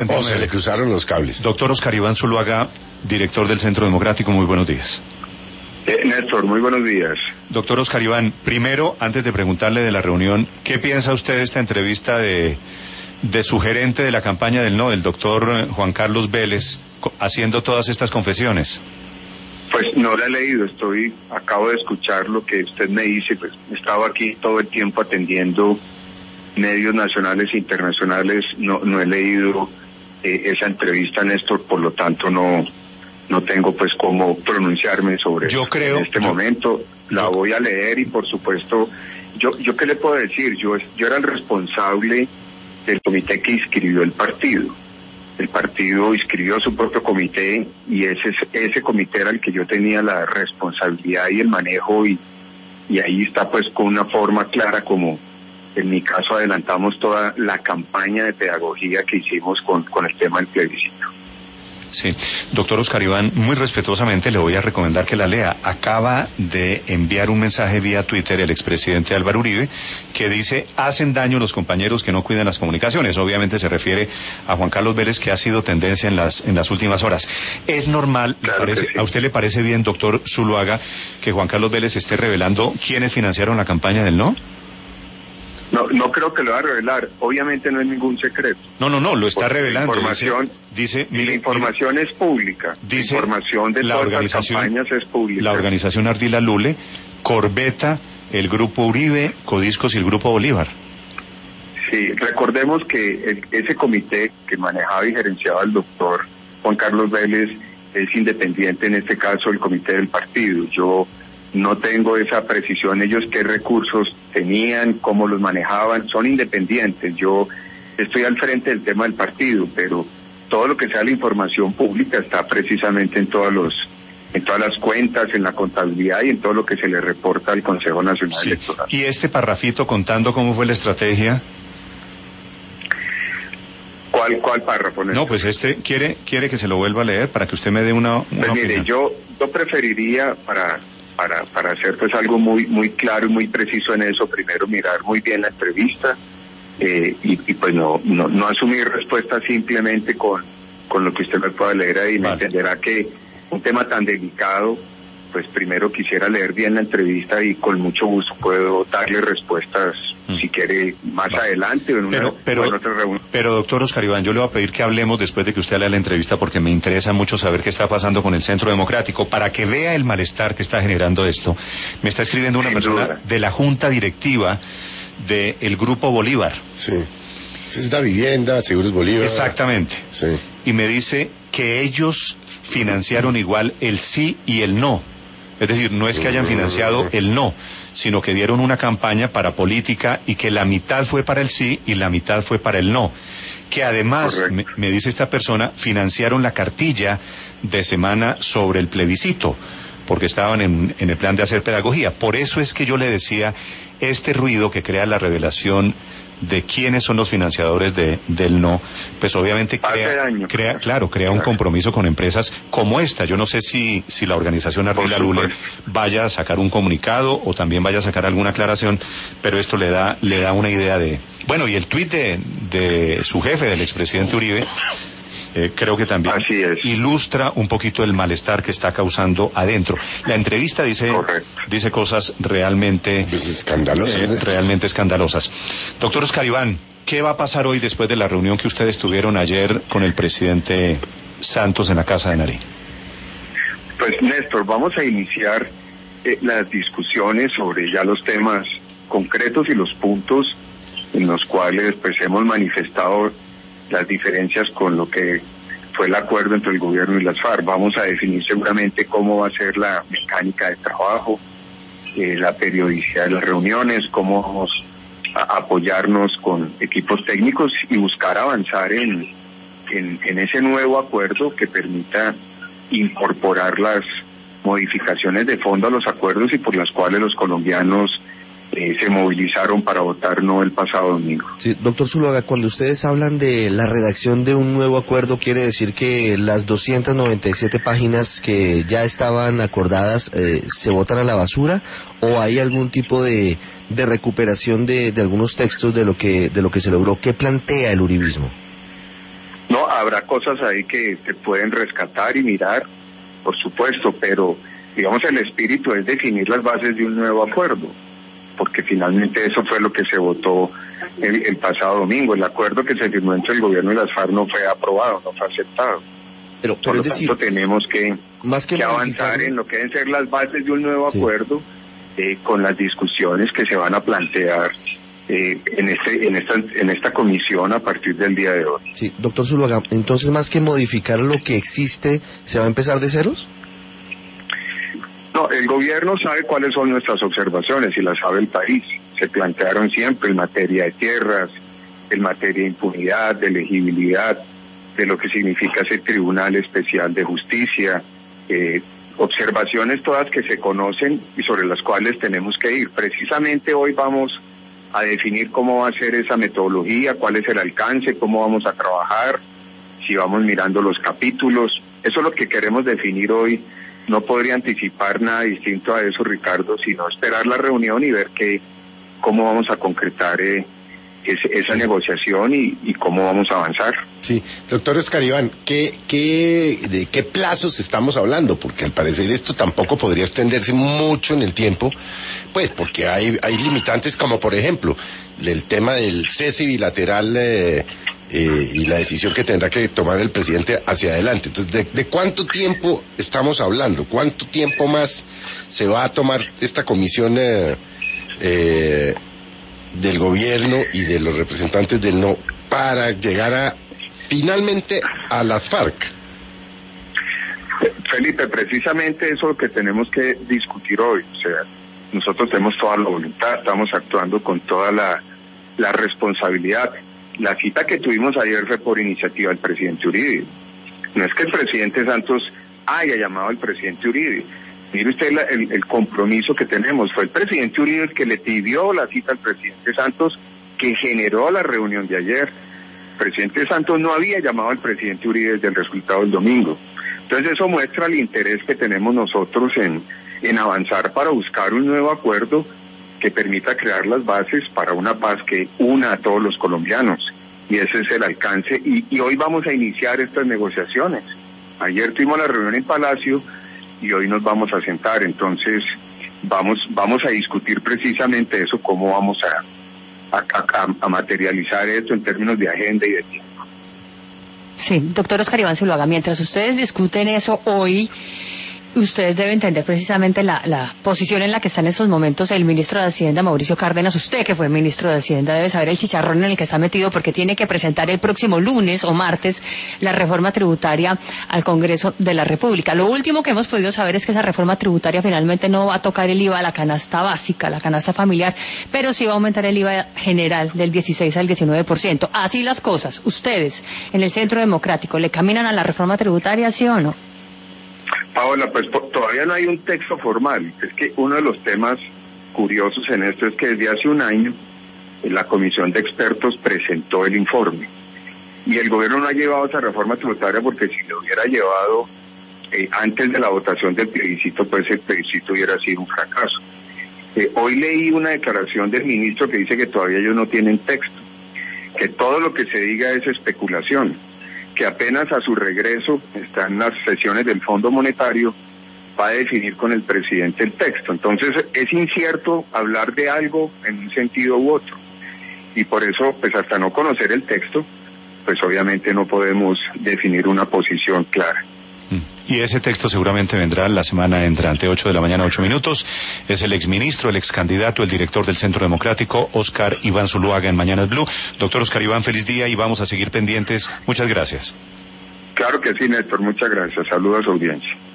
O se le cruzaron los cables. Doctor Oscar Iván Zuluaga, director del Centro Democrático, muy buenos días. Néstor, muy buenos días. Doctor Oscar Iván, primero, antes de preguntarle de la reunión, ¿qué piensa usted de esta entrevista de su gerente de la campaña del no, el doctor Juan Carlos Vélez, haciendo todas estas confesiones? Pues no la he leído, acabo de escuchar lo que usted me dice, pues he estado aquí todo el tiempo atendiendo medios nacionales e internacionales, no he leído esa entrevista, Néstor, por lo tanto no tengo pues cómo pronunciarme sobre en este momento. La voy a leer y por supuesto, yo qué le puedo decir, yo era el responsable del comité que inscribió el partido. El partido inscribió su propio comité y ese comité era el que yo tenía la responsabilidad y el manejo y ahí está pues con una forma clara como en mi caso adelantamos toda la campaña de pedagogía que hicimos con el tema del plebiscito. Sí, doctor Oscar Iván, muy respetuosamente le voy a recomendar que la lea. Acaba de enviar un mensaje vía Twitter el expresidente Álvaro Uribe que dice: hacen daño los compañeros que no cuidan las comunicaciones. Obviamente se refiere a Juan Carlos Vélez, que ha sido tendencia en las últimas horas. ¿Es normal, claro sí, a usted le parece bien, doctor Zuluaga, que Juan Carlos Vélez esté revelando quiénes financiaron la campaña del no? No creo que lo va a revelar. Obviamente no es ningún secreto. No, lo está revelando. La información es pública. Dice, la información de todas las campañas es pública. La organización Ardila Lule, Corbeta, el Grupo Uribe, Codiscos y el Grupo Bolívar. Sí, recordemos que ese comité que manejaba y gerenciaba el doctor Juan Carlos Vélez es independiente, en este caso el comité del partido. Yo no tengo esa precisión, ellos qué recursos tenían, cómo los manejaban, son independientes. Yo estoy al frente del tema del partido, pero todo lo que sea la información pública está precisamente en todas las cuentas, en la contabilidad y en todo lo que se le reporta al Consejo Nacional Electoral. ¿Y este parrafito contando cómo fue la estrategia? ¿Cuál párrafo? No, pues quiere que se lo vuelva a leer para que usted me dé una pues mire, opinión. yo preferiría para hacer pues algo muy claro y muy preciso en eso, primero mirar muy bien la entrevista y pues no asumir respuestas simplemente con lo que usted me pueda leer ahí. Vale. Me entenderá que un tema tan delicado, pues primero quisiera leer bien la entrevista y con mucho gusto puedo darle respuestas si quiere más adelante o en otra reunión. Pero doctor Oscar Iván, yo le voy a pedir que hablemos después de que usted lea la entrevista porque me interesa mucho saber qué está pasando con el Centro Democrático. Para que vea el malestar que está generando esto, me está escribiendo una persona de la Junta Directiva del Grupo Bolívar. Sí. Es la vivienda, Seguros Bolívar. Exactamente. Sí. Y me dice que ellos financiaron igual el sí y el no. Es decir, no es que hayan financiado el no, sino que dieron una campaña para política y que la mitad fue para el sí y la mitad fue para el no. Que además, me dice esta persona, financiaron la cartilla de semana sobre el plebiscito, porque estaban en el plan de hacer pedagogía. Por eso es que yo le decía, este ruido que crea la revelación de quiénes son los financiadores del no, pues obviamente crea un compromiso con empresas como esta. Yo no sé si la organización Ardila Lule vaya a sacar un comunicado o también vaya a sacar alguna aclaración, pero esto le da una idea de... Bueno, y el tuit de su jefe, del expresidente Uribe, creo que también ilustra un poquito el malestar que está causando adentro. La entrevista dice cosas realmente escandalosas. Doctor Oscar Iván, ¿qué va a pasar hoy después de la reunión que ustedes tuvieron ayer con el presidente Santos en la Casa de Nariño? Pues Néstor, vamos a iniciar las discusiones sobre ya los temas concretos y los puntos en los cuales pues hemos manifestado las diferencias con lo que fue el acuerdo entre el gobierno y las FARC. Vamos a definir seguramente cómo va a ser la mecánica de trabajo, la periodicidad de las reuniones, cómo vamos a apoyarnos con equipos técnicos y buscar avanzar en ese nuevo acuerdo que permita incorporar las modificaciones de fondo a los acuerdos y por las cuales los colombianos se movilizaron para votar no el pasado domingo. Sí, doctor Zuluaga, cuando ustedes hablan de la redacción de un nuevo acuerdo, ¿quiere decir que las 297 páginas que ya estaban acordadas se botan a la basura o hay algún tipo de recuperación de algunos textos de lo que se logró? ¿Qué plantea el uribismo? No, Habrá cosas ahí que se pueden rescatar y mirar, por supuesto, pero digamos el espíritu es definir las bases de un nuevo acuerdo, porque finalmente eso fue lo que se votó el pasado domingo. El acuerdo que se firmó entre el gobierno y las FARC no fue aprobado, no fue aceptado. Pero Por lo es decir, tanto, tenemos que avanzar en lo que deben ser las bases de un nuevo acuerdo, con las discusiones que se van a plantear en esta comisión a partir del día de hoy. Sí, doctor Zuluaga, entonces más que modificar lo que existe, ¿se va a empezar de ceros? No, el gobierno sabe cuáles son nuestras observaciones y las sabe el país. Se plantearon siempre en materia de tierras, en materia de impunidad, de elegibilidad, de lo que significa ese Tribunal Especial de Justicia, observaciones todas que se conocen y sobre las cuales tenemos que ir. Precisamente hoy vamos a definir cómo va a ser esa metodología, cuál es el alcance, cómo vamos a trabajar, si vamos mirando los capítulos. Eso es lo que queremos definir hoy. No podría anticipar nada distinto a eso, Ricardo, sino esperar la reunión y ver cómo vamos a concretar esa negociación y cómo vamos a avanzar. Sí, doctor Oscar Iván, ¿de qué plazos estamos hablando? Porque al parecer esto tampoco podría extenderse mucho en el tiempo, pues porque hay limitantes como por ejemplo el tema del cese bilateral y la decisión que tendrá que tomar el presidente hacia adelante. Entonces, ¿de cuánto tiempo estamos hablando? ¿Cuánto tiempo más se va a tomar esta comisión del gobierno y de los representantes del no para llegar finalmente a las FARC? Felipe, precisamente eso es lo que tenemos que discutir hoy. O sea, nosotros tenemos toda la voluntad, estamos actuando con toda la responsabilidad. La cita que tuvimos ayer fue por iniciativa del presidente Uribe. No es que el presidente Santos haya llamado al presidente Uribe. Mire usted el compromiso que tenemos. Fue el presidente Uribe el que le pidió la cita al presidente Santos, que generó la reunión de ayer. El presidente Santos no había llamado al presidente Uribe desde el resultado del domingo. Entonces eso muestra el interés que tenemos nosotros en avanzar para buscar un nuevo acuerdo que permita crear las bases para una paz que una a todos los colombianos. Y ese es el alcance. Y hoy vamos a iniciar estas negociaciones. Ayer tuvimos la reunión en Palacio y hoy nos vamos a sentar. Entonces vamos a discutir precisamente eso, cómo vamos a materializar esto en términos de agenda y de tiempo. Sí, doctor Oscar Iván Zuluaga, mientras ustedes discuten eso hoy, ustedes deben entender precisamente la posición en la que está en estos momentos el ministro de Hacienda, Mauricio Cárdenas. Usted, que fue ministro de Hacienda, debe saber el chicharrón en el que está metido, porque tiene que presentar el próximo lunes o martes la reforma tributaria al Congreso de la República. Lo último que hemos podido saber es que esa reforma tributaria finalmente no va a tocar el IVA a la canasta básica, la canasta familiar, pero sí va a aumentar el IVA general del 16 al 19%. Así las cosas. ¿Ustedes, en el Centro Democrático, le caminan a la reforma tributaria, sí o no? Paola, pues todavía no hay un texto formal. Es que uno de los temas curiosos en esto es que desde hace un año la comisión de expertos presentó el informe y el gobierno no ha llevado esa reforma tributaria, porque si lo hubiera llevado antes de la votación del plebiscito, pues el plebiscito hubiera sido un fracaso. Hoy leí una declaración del ministro que dice que todavía ellos no tienen texto, que todo lo que se diga es especulación, que apenas a su regreso están las sesiones del Fondo Monetario, va a definir con el presidente el texto. Entonces es incierto hablar de algo en un sentido u otro, y por eso, pues hasta no conocer el texto, pues obviamente no podemos definir una posición clara. Y ese texto seguramente vendrá la semana entrante, 8 de la mañana, 8 minutos. Es el exministro, el excandidato, el director del Centro Democrático, Oscar Iván Zuluaga, en Mañanas Blue. Doctor Oscar Iván, feliz día y vamos a seguir pendientes. Muchas gracias. Claro que sí, Néstor, muchas gracias. Saludos a su audiencia.